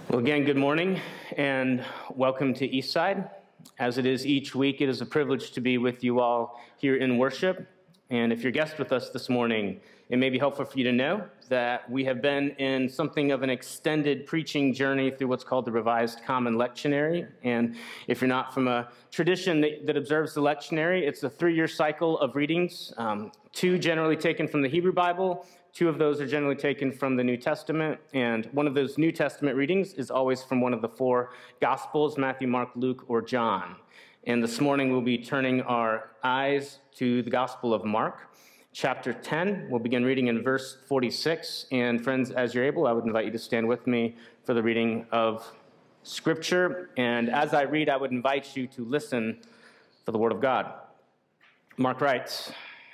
Well, again, good morning and welcome to Eastside. As it is each week, it is a privilege to be with you all here in worship. And if you're guest with us this morning, it may be helpful for you to know that we have been in something of an extended preaching journey through what's called the Revised Common Lectionary. And if you're not from a tradition that observes the lectionary, it's a 3-year cycle of readings, 2 generally taken from the Hebrew Bible. 2 of those are generally taken from the New Testament, and one of those New Testament readings is always from one of the 4 Gospels, Matthew, Mark, Luke, or John. And this morning we'll be turning our eyes to the Gospel of Mark, chapter 10. We'll begin reading in verse 46. And friends, as you're able, I would invite you to stand with me for the reading of Scripture. And as I read, I would invite you to listen for the Word of God. Mark writes,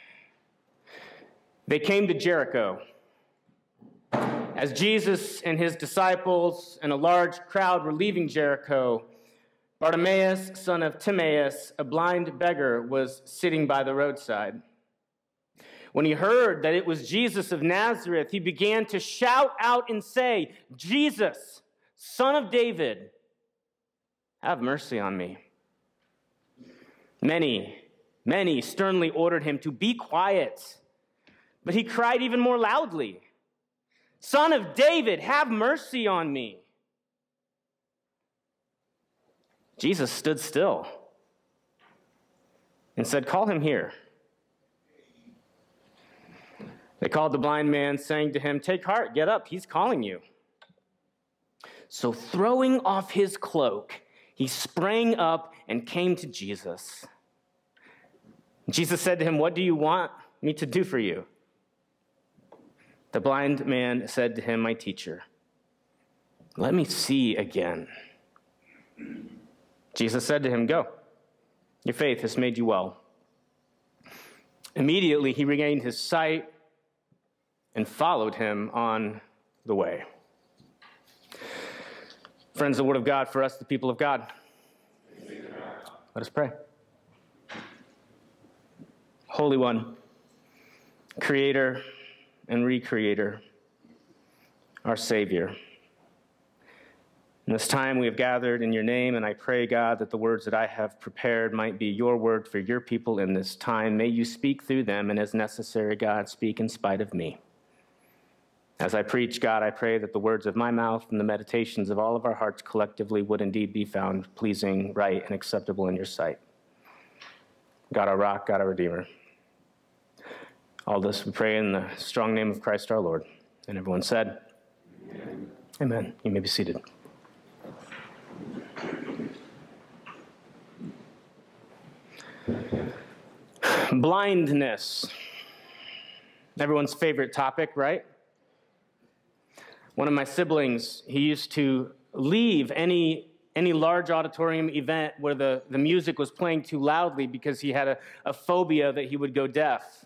"They came to Jericho. As Jesus and his disciples and a large crowd were leaving Jericho, Bartimaeus, son of Timaeus, a blind beggar, was sitting by the roadside. When he heard that it was Jesus of Nazareth, he began to shout out and say, 'Jesus, Son of David, have mercy on me.' Many sternly ordered him to be quiet. But he cried even more loudly, 'Son of David, have mercy on me.' Jesus stood still and said, 'Call him here.' They called the blind man, saying to him, 'Take heart, get up, he's calling you.' So throwing off his cloak, he sprang up and came to Jesus. Jesus said to him, 'What do you want me to do for you?' The blind man said to him, 'My teacher, let me see again.' Jesus said to him, 'Go, your faith has made you well.' Immediately he regained his sight and followed him on the way." Friends, the word of God for us, the people of God. Let us pray. Holy One, Creator and Recreator, our Savior. In this time we have gathered in your name, and I pray, God, that the words that I have prepared might be your word for your people in this time. May you speak through them, and as necessary, God, speak in spite of me. As I preach, God, I pray that the words of my mouth and the meditations of all of our hearts collectively would indeed be found pleasing, right, and acceptable in your sight. God, our rock, God, our Redeemer. All this we pray in the strong name of Christ our Lord. And everyone said, Amen. Amen. You may be seated. Blindness. Everyone's favorite topic, right? One of my siblings, he used to leave any large auditorium event where the music was playing too loudly because he had a phobia that he would go deaf.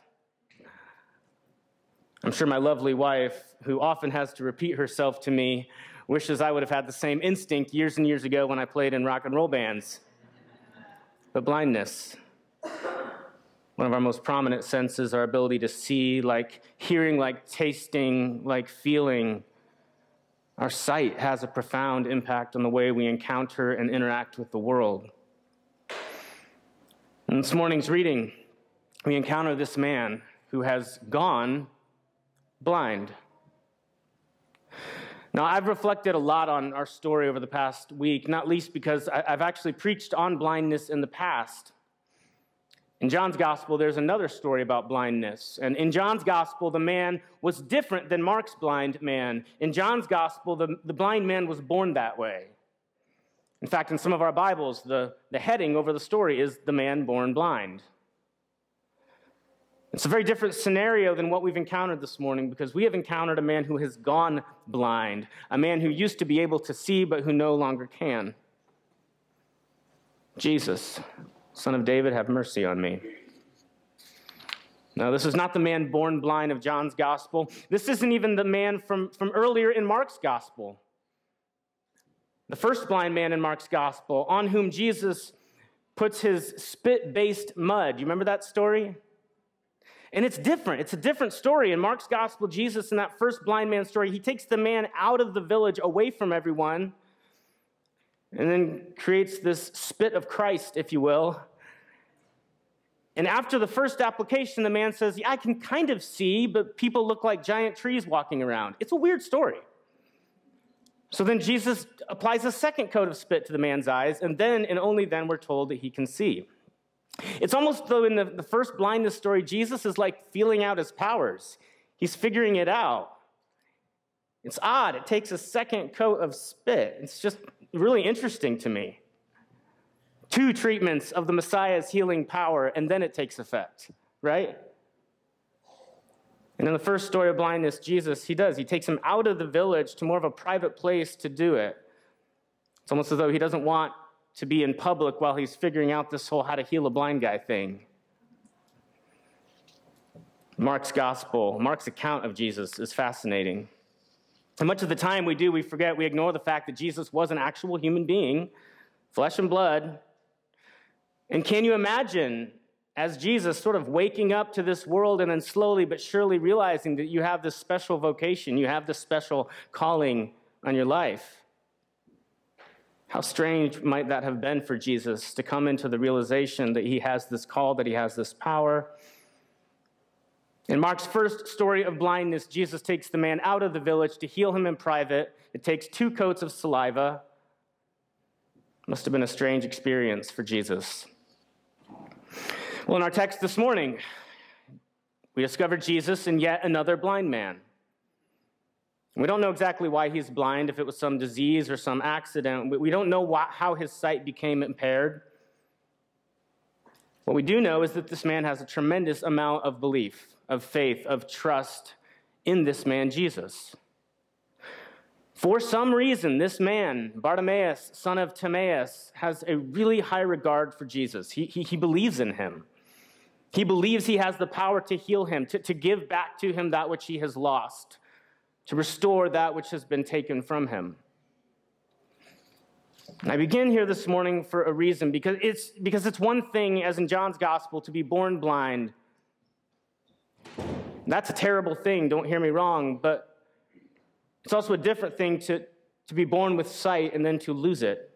I'm sure my lovely wife, who often has to repeat herself to me, wishes I would have had the same instinct years and years ago when I played in rock and roll bands. But blindness, one of our most prominent senses, our ability to see, like hearing, like tasting, like feeling. Our sight has a profound impact on the way we encounter and interact with the world. In this morning's reading, we encounter this man who has gone blind. Now, I've reflected a lot on our story over the past week, not least because I've actually preached on blindness in the past. In John's gospel, there's another story about blindness. And in John's gospel, the man was different than Mark's blind man. In John's gospel, the blind man was born that way. In fact, in some of our Bibles, the heading over the story is "The Man Born Blind." It's a very different scenario than what we've encountered this morning, because we have encountered a man who has gone blind, a man who used to be able to see but who no longer can. Jesus, Son of David, have mercy on me. Now, this is not the man born blind of John's gospel. This isn't even the man from earlier in Mark's gospel. The first blind man in Mark's gospel, on whom Jesus puts his spit-based mud. You remember that story? And it's different. It's a different story. In Mark's gospel, Jesus, in that first blind man story, he takes the man out of the village, away from everyone, and then creates this spit of Christ, if you will. And after the first application, the man says, yeah, I can kind of see, but people look like giant trees walking around. It's a weird story. So then Jesus applies a second coat of spit to the man's eyes, and then, and only then, we're told that he can see. It's almost though in the first blindness story, Jesus is like feeling out his powers. He's figuring it out. It's odd. It takes a second coat of spit. It's just really interesting to me. 2 treatments of the Messiah's healing power, and then it takes effect, right? And in the first story of blindness, Jesus, he takes him out of the village to more of a private place to do it. It's almost as though he doesn't want to be in public while he's figuring out this whole how to heal a blind guy thing. Mark's gospel, Mark's account of Jesus is fascinating. And much of the time we forget, we ignore the fact that Jesus was an actual human being, flesh and blood. And can you imagine, as Jesus sort of waking up to this world and then slowly but surely realizing that you have this special vocation, you have this special calling on your life? How strange might that have been for Jesus to come into the realization that he has this call, that he has this power? In Mark's first story of blindness, Jesus takes the man out of the village to heal him in private. It takes 2 coats of saliva. Must have been a strange experience for Jesus. Well, in our text this morning, we discovered Jesus in yet another blind man. We don't know exactly why he's blind, if it was some disease or some accident. We don't know how his sight became impaired. What we do know is that this man has a tremendous amount of belief, of faith, of trust in this man, Jesus. For some reason, this man, Bartimaeus, son of Timaeus, has a really high regard for Jesus. He believes in him. He believes he has the power to heal him, to give back to him that which he has lost, to restore that which has been taken from him. And I begin here this morning for a reason, because it's one thing, as in John's gospel, to be born blind. That's a terrible thing, don't hear me wrong, but it's also a different thing to be born with sight and then to lose it.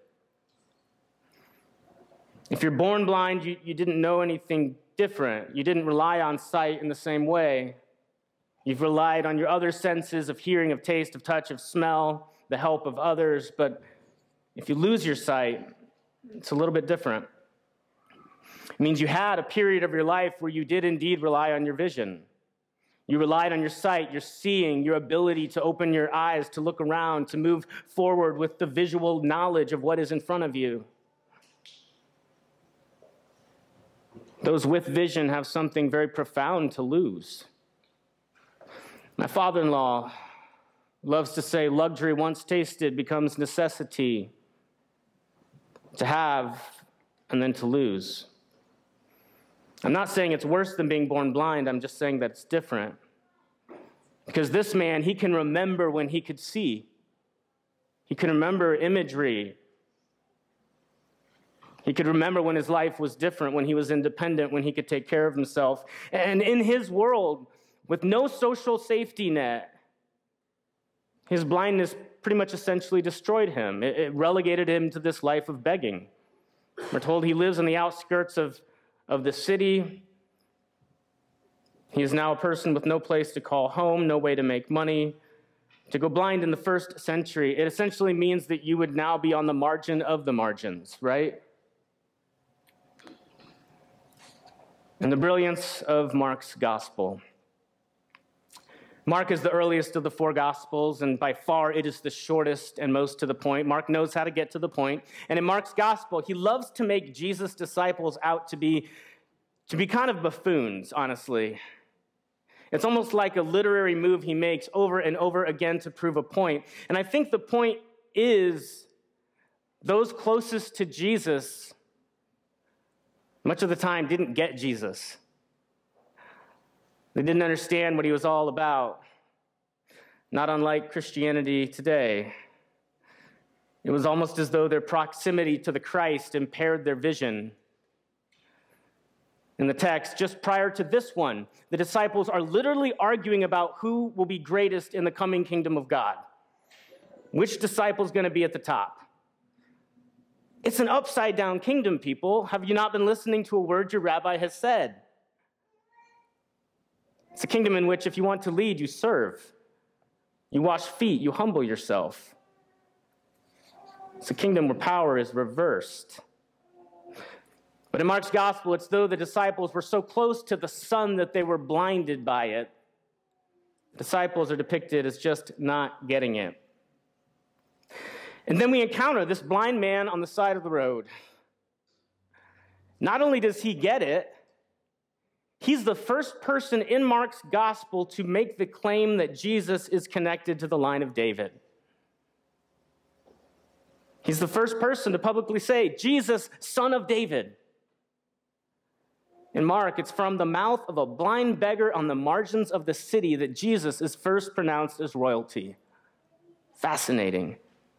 If you're born blind, you didn't know anything different. You didn't rely on sight in the same way. You've relied on your other senses of hearing, of taste, of touch, of smell, the help of others. But if you lose your sight, it's a little bit different. It means you had a period of your life where you did indeed rely on your vision. You relied on your sight, your seeing, your ability to open your eyes, to look around, to move forward with the visual knowledge of what is in front of you. Those with vision have something very profound to lose. My father-in-law loves to say, luxury once tasted becomes necessity. To have and then to lose. I'm not saying it's worse than being born blind. I'm just saying that it's different. Because this man, he can remember when he could see. He can remember imagery. He could remember when his life was different, when he was independent, when he could take care of himself. And in his world, with no social safety net, his blindness pretty much essentially destroyed him. It relegated him to this life of begging. We're told he lives on the outskirts of the city. He is now a person with no place to call home, no way to make money. To go blind in the first century, it essentially means that you would now be on the margin of the margins, right? And the brilliance of Mark's gospel. Mark is the earliest of the 4 Gospels, and by far it is the shortest and most to the point. Mark knows how to get to the point. And in Mark's gospel, he loves to make Jesus' disciples out to be kind of buffoons, honestly. It's almost like a literary move he makes over and over again to prove a point. And I think the point is those closest to Jesus, much of the time, didn't get Jesus. They didn't understand what he was all about. Not unlike Christianity today. It was almost as though their proximity to the Christ impaired their vision. In the text, just prior to this one, the disciples are literally arguing about who will be greatest in the coming kingdom of God. Which disciple is going to be at the top? It's an upside-down kingdom, people. Have you not been listening to a word your rabbi has said? It's a kingdom in which if you want to lead, you serve. You wash feet, you humble yourself. It's a kingdom where power is reversed. But in Mark's gospel, it's though the disciples were so close to the sun that they were blinded by it. Disciples are depicted as just not getting it. And then we encounter this blind man on the side of the road. Not only does he get it, he's the first person in Mark's gospel to make the claim that Jesus is connected to the line of David. He's the first person to publicly say, Jesus, son of David. In Mark, it's from the mouth of a blind beggar on the margins of the city that Jesus is first pronounced as royalty. Fascinating.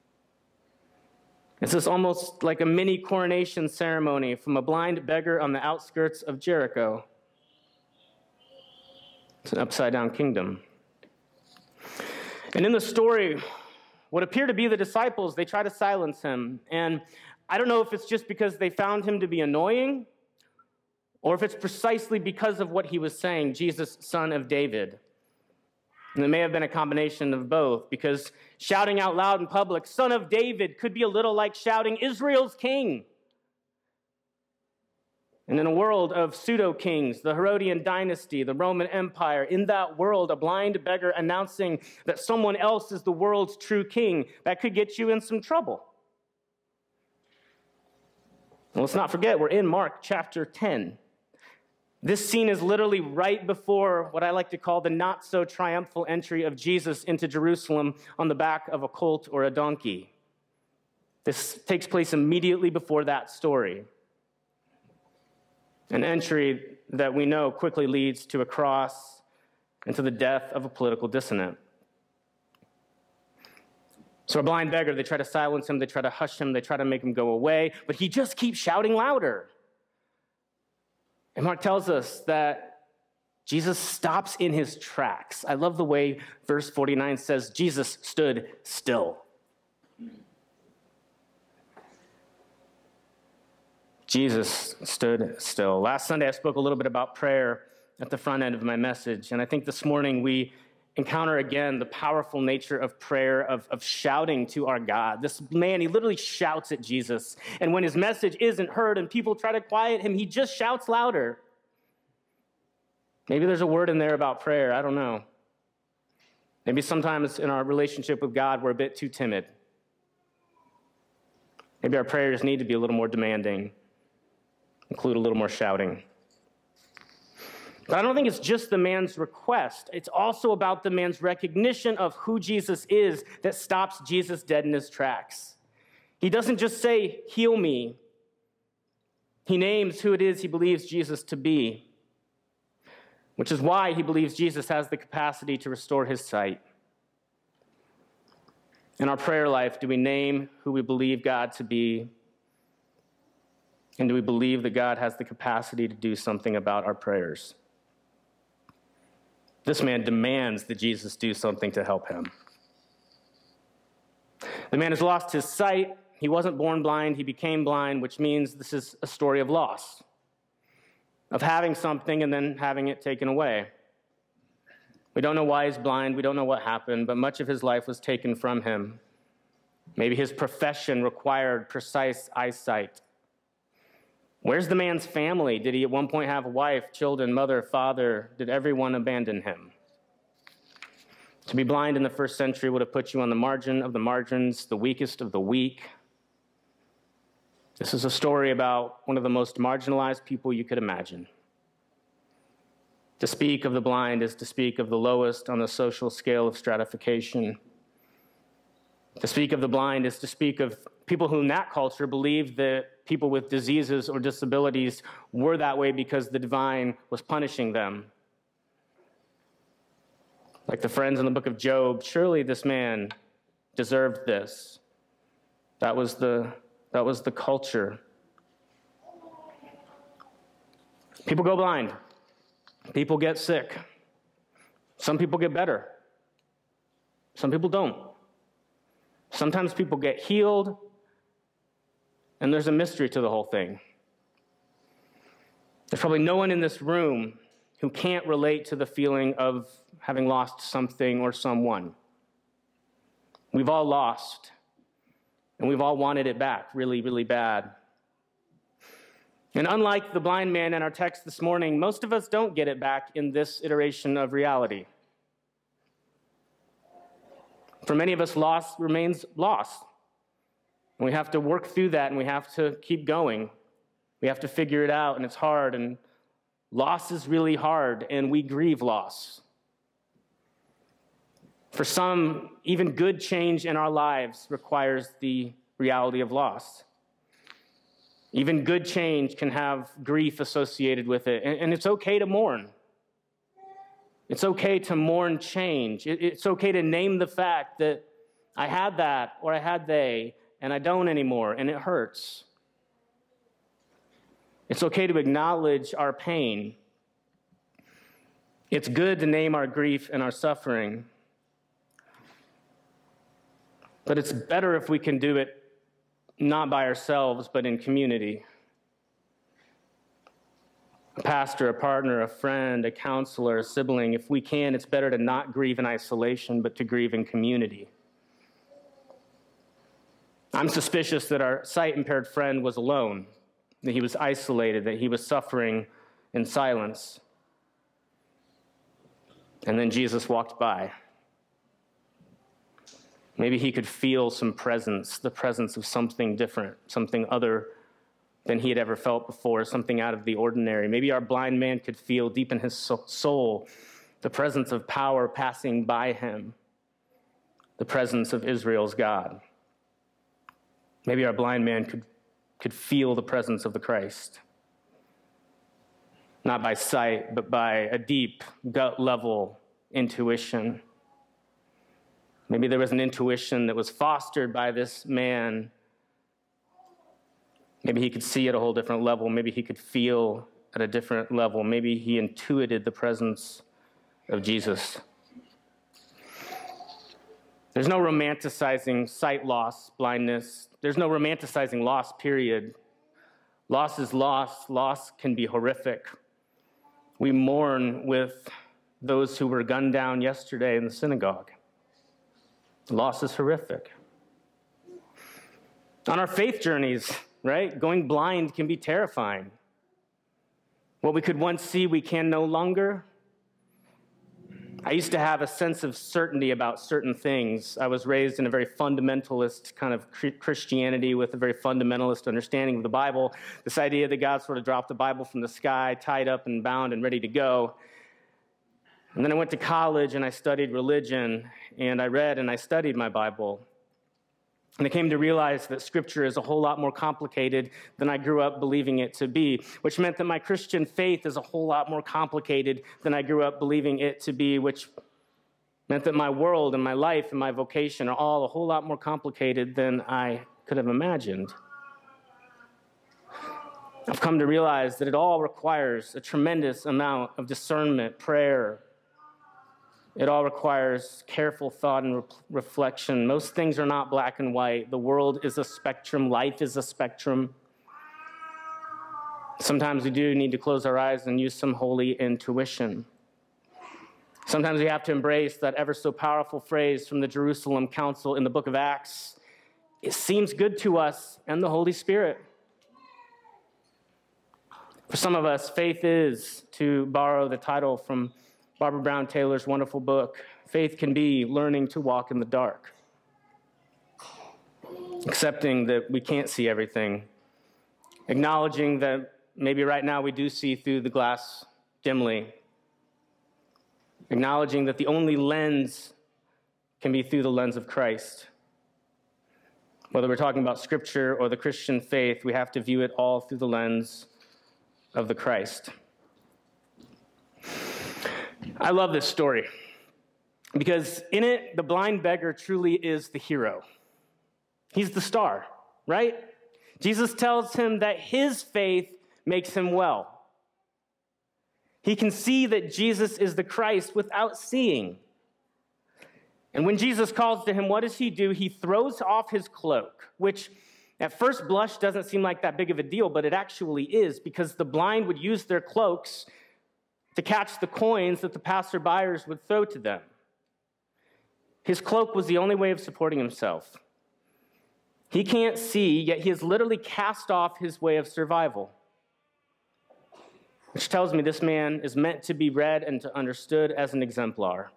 This is almost like a mini coronation ceremony from a blind beggar on the outskirts of Jericho. It's an upside-down kingdom. And in the story, what appear to be the disciples, they try to silence him. And I don't know if it's just because they found him to be annoying, or if it's precisely because of what he was saying, Jesus, son of David. And it may have been a combination of both, because shouting out loud in public, son of David, could be a little like shouting, Israel's king. And in a world of pseudo-kings, the Herodian dynasty, the Roman Empire, in that world, a blind beggar announcing that someone else is the world's true king, that could get you in some trouble. And let's not forget, we're in Mark chapter 10. This scene is literally right before what I like to call the not-so-triumphal entry of Jesus into Jerusalem on the back of a colt or a donkey. This takes place immediately before that story. An entry that we know quickly leads to a cross and to the death of a political dissident. So a blind beggar, they try to silence him, they try to hush him, they try to make him go away, but he just keeps shouting louder. And Mark tells us that Jesus stops in his tracks. I love the way verse 49 says, Jesus stood still. Jesus stood still. Last Sunday, I spoke a little bit about prayer at the front end of my message, and I think this morning we encounter again the powerful nature of prayer, of shouting to our God. This man, he literally shouts at Jesus, and when his message isn't heard and people try to quiet him, he just shouts louder. Maybe there's a word in there about prayer, I don't know. Maybe sometimes in our relationship with God, we're a bit too timid. Maybe our prayers need to be a little more demanding, include a little more shouting. But I don't think it's just the man's request. It's also about the man's recognition of who Jesus is that stops Jesus dead in his tracks. He doesn't just say, heal me. He names who it is he believes Jesus to be, which is why he believes Jesus has the capacity to restore his sight. In our prayer life, do we name who we believe God to be? And do we believe that God has the capacity to do something about our prayers? This man demands that Jesus do something to help him. The man has lost his sight. He wasn't born blind. He became blind, which means this is a story of loss, of having something and then having it taken away. We don't know why he's blind. We don't know what happened, but much of his life was taken from him. Maybe his profession required precise eyesight. Where's the man's family? Did he at one point have a wife, children, mother, father? Did everyone abandon him? To be blind in the first century would have put you on the margin of the margins, the weakest of the weak. This is a story about one of the most marginalized people you could imagine. To speak of the blind is to speak of the lowest on the social scale of stratification. To speak of the blind is to speak of people who in that culture believed that people with diseases or disabilities were that way because the divine was punishing them. Like the friends in the book of Job, surely this man deserved this. That was the culture. People go blind. People get sick. Some people get better. Some people don't. Sometimes people get healed, and there's a mystery to the whole thing. There's probably no one in this room who can't relate to the feeling of having lost something or someone. We've all lost, and we've all wanted it back really, really bad. And unlike the blind man in our text this morning, most of us don't get it back in this iteration of reality. For many of us, loss remains loss. And we have to work through that, and we have to keep going. We have to figure it out, and it's hard, and loss is really hard, and we grieve loss. For some, even good change in our lives requires the reality of loss. Even good change can have grief associated with it, and it's okay to mourn. It's okay to mourn change. It's okay to name the fact that I had that, or I had they, and I don't anymore, and it hurts. It's okay to acknowledge our pain. It's good to name our grief and our suffering. But it's better if we can do it not by ourselves, but in community. A pastor, a partner, a friend, a counselor, a sibling. If we can, it's better to not grieve in isolation, but to grieve in community. I'm suspicious that our sight-impaired friend was alone, that he was isolated, that he was suffering in silence. And then Jesus walked by. Maybe he could feel some presence, the presence of something different, something other than he had ever felt before, something out of the ordinary. Maybe our blind man could feel deep in his soul the presence of power passing by him, the presence of Israel's God. Maybe our blind man could feel the presence of the Christ, not by sight, but by a deep gut-level intuition. Maybe there was an intuition that was fostered by this man. Maybe he could see at a whole different level. Maybe he could feel at a different level. Maybe he intuited the presence of Jesus. There's no romanticizing sight loss, blindness. There's no romanticizing loss, period. Loss is loss. Loss can be horrific. We mourn with those who were gunned down yesterday in the synagogue. Loss is horrific. On our faith journeys, right, going blind can be terrifying. What we could once see, we can no longer. I used to have a sense of certainty about certain things. I was raised in a very fundamentalist kind of Christianity with a very fundamentalist understanding of the Bible. This idea that God sort of dropped the Bible from the sky, tied up and bound and ready to go. And then I went to college and I studied religion, and I read and I studied my Bible. And I came to realize that Scripture is a whole lot more complicated than I grew up believing it to be, which meant that my Christian faith is a whole lot more complicated than I grew up believing it to be, which meant that my world and my life and my vocation are all a whole lot more complicated than I could have imagined. I've come to realize that it all requires a tremendous amount of discernment, prayer. It all requires careful thought and reflection. Most things are not black and white. The world is a spectrum. Life is a spectrum. Sometimes we do need to close our eyes and use some holy intuition. Sometimes we have to embrace that ever so powerful phrase from the Jerusalem Council in the book of Acts. It seems good to us and the Holy Spirit. For some of us, faith is, to borrow the title from Barbara Brown Taylor's wonderful book, faith can be learning to walk in the dark. Accepting that we can't see everything. Acknowledging that maybe right now we do see through the glass dimly. Acknowledging that the only lens can be through the lens of Christ. Whether we're talking about Scripture or the Christian faith, we have to view it all through the lens of the Christ. I love this story because in it, the blind beggar truly is the hero. He's the star, right? Jesus tells him that his faith makes him well. He can see that Jesus is the Christ without seeing. And when Jesus calls to him, what does he do? He throws off his cloak, which at first blush doesn't seem like that big of a deal, but it actually is, because the blind would use their cloaks to catch the coins that the passerbyers would throw to them. His cloak was the only way of supporting himself. He can't see, yet he has literally cast off his way of survival, which tells me this man is meant to be read and to understood as an exemplar.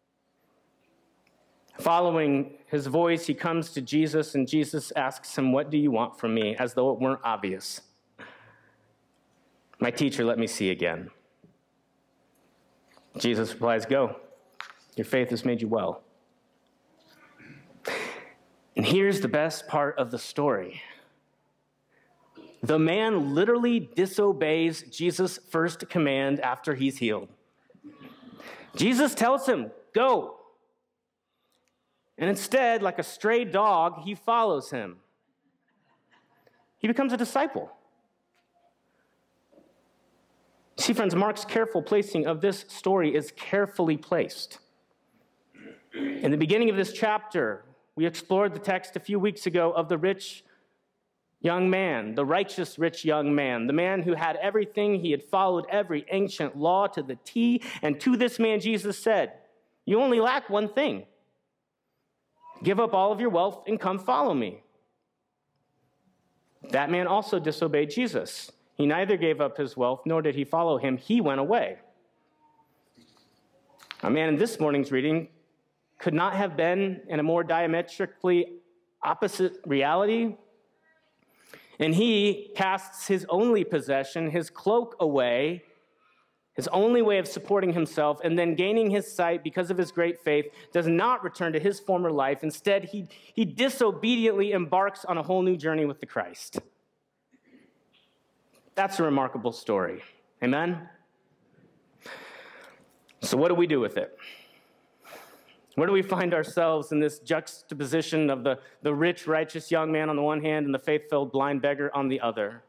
Following his voice, he comes to Jesus, and Jesus asks him, "What do you want from me?" as though it weren't obvious. "My teacher, let me see again." Jesus replies, "Go. Your faith has made you well." And here's the best part of the story. The man literally disobeys Jesus' first command after he's healed. Jesus tells him, "Go." And instead, like a stray dog, he follows him. He becomes a disciple. See, friends, Mark's careful placing of this story is carefully placed. In the beginning of this chapter, we explored the text a few weeks ago of the rich young man, the righteous rich young man, the man who had everything. He had followed every ancient law to the T, and to this man Jesus said, "You only lack one thing. Give up all of your wealth and come follow me." That man also disobeyed Jesus. He neither gave up his wealth nor did he follow him. He went away. A man in this morning's reading could not have been in a more diametrically opposite reality. And he casts his only possession, his cloak, away, his only way of supporting himself, and then gaining his sight because of his great faith, does not return to his former life. Instead, he disobediently embarks on a whole new journey with the Christ. That's a remarkable story. Amen? So what do we do with it? Where do we find ourselves in this juxtaposition of the rich, righteous young man on the one hand and the faith-filled blind beggar on the other?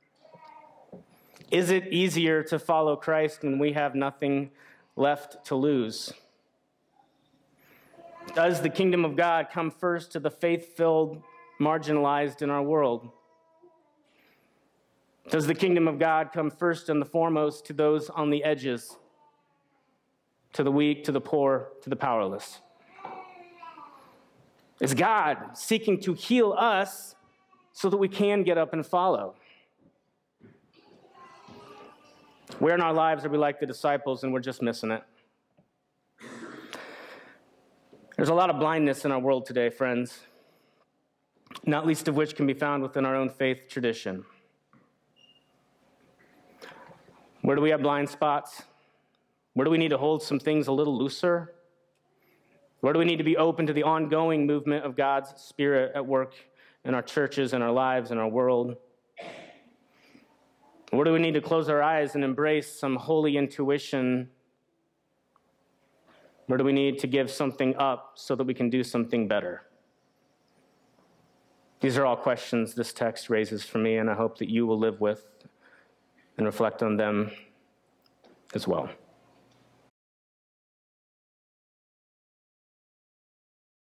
Is it easier to follow Christ when we have nothing left to lose? Does the kingdom of God come first to the faith-filled, marginalized in our world? Does the kingdom of God come first and the foremost to those on the edges, to the weak, to the poor, to the powerless? Is God seeking to heal us so that we can get up and follow? Where in our lives are we like the disciples and we're just missing it? There's a lot of blindness in our world today, friends, not least of which can be found within our own faith tradition. Where do we have blind spots? Where do we need to hold some things a little looser? Where do we need to be open to the ongoing movement of God's Spirit at work in our churches, in our lives, in our world? Where do we need to close our eyes and embrace some holy intuition? Where do we need to give something up so that we can do something better? These are all questions this text raises for me, and I hope that you will live with and reflect on them as well.